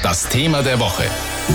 Das Thema der Woche.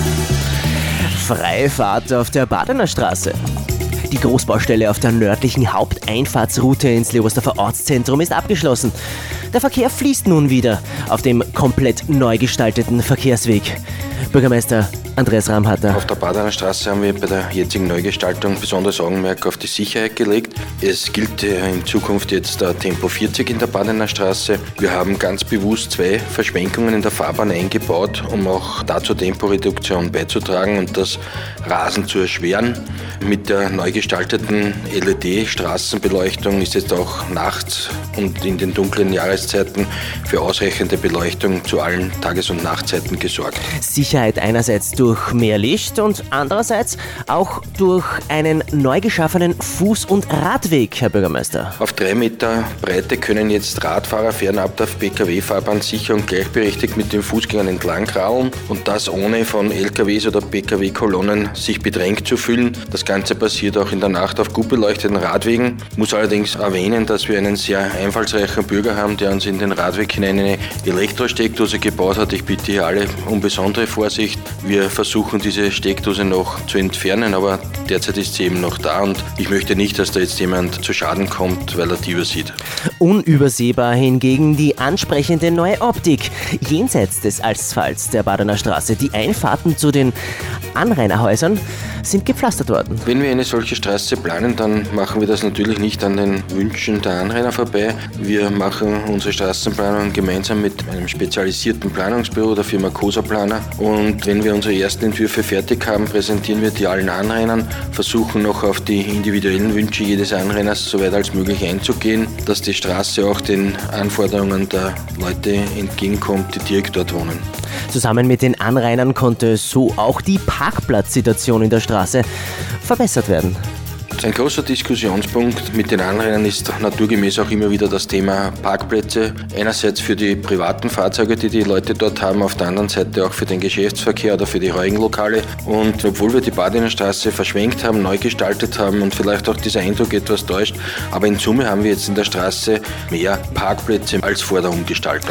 Freifahrt auf der Badener Straße. Die Großbaustelle auf der nördlichen Haupteinfahrtsroute ins Leobersdorfer Ortszentrum ist abgeschlossen. Der Verkehr fließt nun wieder auf dem komplett neu gestalteten Verkehrsweg. Bürgermeister Andreas Ramhatter. Auf der Badener Straße haben wir bei der jetzigen Neugestaltung besonderes Augenmerk auf die Sicherheit gelegt. Es gilt in Zukunft jetzt der Tempo 40 in der Badener Straße. Wir haben ganz bewusst 2 Verschwenkungen in der Fahrbahn eingebaut, um auch dazu Temporeduktion beizutragen und das Rasen zu erschweren. Mit der neu gestalteten LED-Straßenbeleuchtung ist jetzt auch nachts und in den dunklen Jahreszeiten für ausreichende Beleuchtung zu allen Tages- und Nachtzeiten gesorgt. Sicherheit einerseits durch mehr Licht und andererseits auch durch einen neu geschaffenen Fuß- und Radweg, Herr Bürgermeister. Auf 3 Meter Breite können jetzt Radfahrer fernab der Pkw-Fahrbahn sicher und gleichberechtigt mit den Fußgängern entlang kraulen und das ohne von LKWs oder Pkw-Kolonnen sich bedrängt zu fühlen. Das Ganze passiert auch in der Nacht auf gut beleuchteten Radwegen. Ich muss allerdings erwähnen, dass wir einen sehr einfallsreichen Bürger haben, der uns in den Radweg hinein eine Elektrosteckdose gebaut hat. Ich bitte hier alle um besondere Vorsicht. Wir versuchen diese Steckdose noch zu entfernen, aber derzeit ist sie eben noch da und ich möchte nicht, dass da jetzt jemand zu Schaden kommt, weil er die übersieht. Unübersehbar hingegen die ansprechende neue Optik. Jenseits des Asphalts der Badener Straße, die Einfahrten zu den Anrainerhäusern sind gepflastert worden. Wenn wir eine solche Straße planen, dann machen wir das natürlich nicht an den Wünschen der Anrainer vorbei. Wir machen unsere Straßenplanung gemeinsam mit einem spezialisierten Planungsbüro, der Firma Cosa Planer. Und wenn wir unsere ersten Entwürfe fertig haben, präsentieren wir die allen Anrainern, versuchen noch auf die individuellen Wünsche jedes Anrainers so weit als möglich einzugehen, dass die Straße auch den Anforderungen der Leute entgegenkommt, die direkt dort wohnen. Zusammen mit den Anrainern konnte so auch die Parkplatzsituation in der Straße verbessert werden. Ein großer Diskussionspunkt mit den Anrainern ist naturgemäß auch immer wieder das Thema Parkplätze. Einerseits für die privaten Fahrzeuge, die die Leute dort haben, auf der anderen Seite auch für den Geschäftsverkehr oder für die ruhigen Lokale. Und obwohl wir die Badener Straße verschwenkt haben, neu gestaltet haben und vielleicht auch dieser Eindruck etwas täuscht, aber in Summe haben wir jetzt in der Straße mehr Parkplätze als vor der Umgestaltung.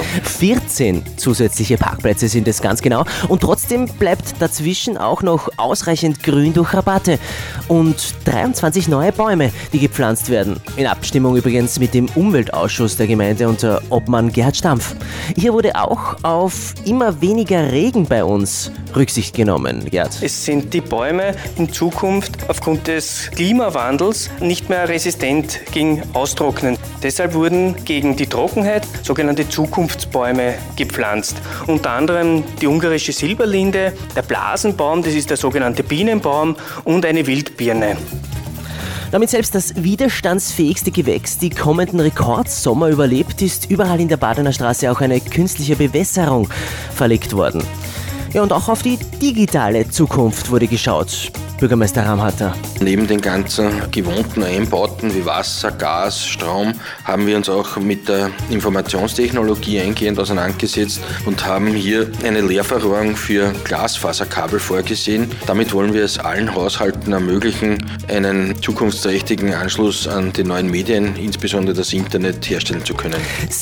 14 zusätzliche Parkplätze sind es ganz genau und trotzdem bleibt dazwischen auch noch ausreichend Grün durch Rabatte und 23 neue Bäume, die gepflanzt werden. In Abstimmung übrigens mit dem Umweltausschuss der Gemeinde unter Obmann Gerhard Stampf. Hier wurde auch auf immer weniger Regen bei uns Rücksicht genommen, Gerd. Es sind die Bäume in Zukunft aufgrund des Klimawandels nicht mehr resistent gegen Austrocknen. Deshalb wurden gegen die Trockenheit sogenannte Zukunftsbäume gepflanzt. Unter anderem die ungarische Silberlinde, der Blasenbaum, das ist der sogenannte Bienenbaum und eine Wildbirne. Damit selbst das widerstandsfähigste Gewächs die kommenden Rekordsommer überlebt, ist überall in der Badener Straße auch eine künstliche Bewässerung verlegt worden. Ja, und auch auf die digitale Zukunft wurde geschaut. Bürgermeister Ramhatter. Neben den ganzen gewohnten Einbauten wie Wasser, Gas, Strom haben wir uns auch mit der Informationstechnologie eingehend auseinandergesetzt und haben hier eine Leerverrohrung für Glasfaserkabel vorgesehen. Damit wollen wir es allen Haushalten ermöglichen, einen zukunftsträchtigen Anschluss an die neuen Medien, insbesondere das Internet, herstellen zu können.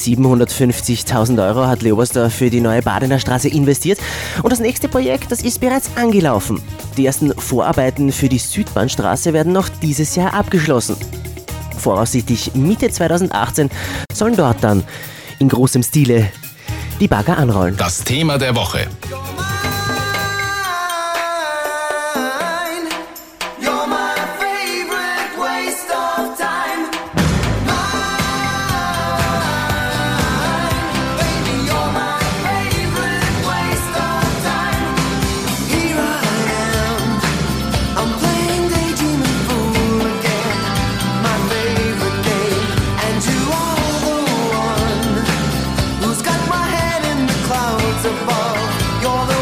750.000 € hat Leobersdorf für die neue Badener Straße investiert und das nächste Projekt, das ist bereits angelaufen. Die ersten Vorarbeiten für die Südbahnstraße werden noch dieses Jahr abgeschlossen. Voraussichtlich Mitte 2018 sollen dort dann in großem Stile die Bagger anrollen. Das Thema der Woche. Who's got my head in the clouds above? You're the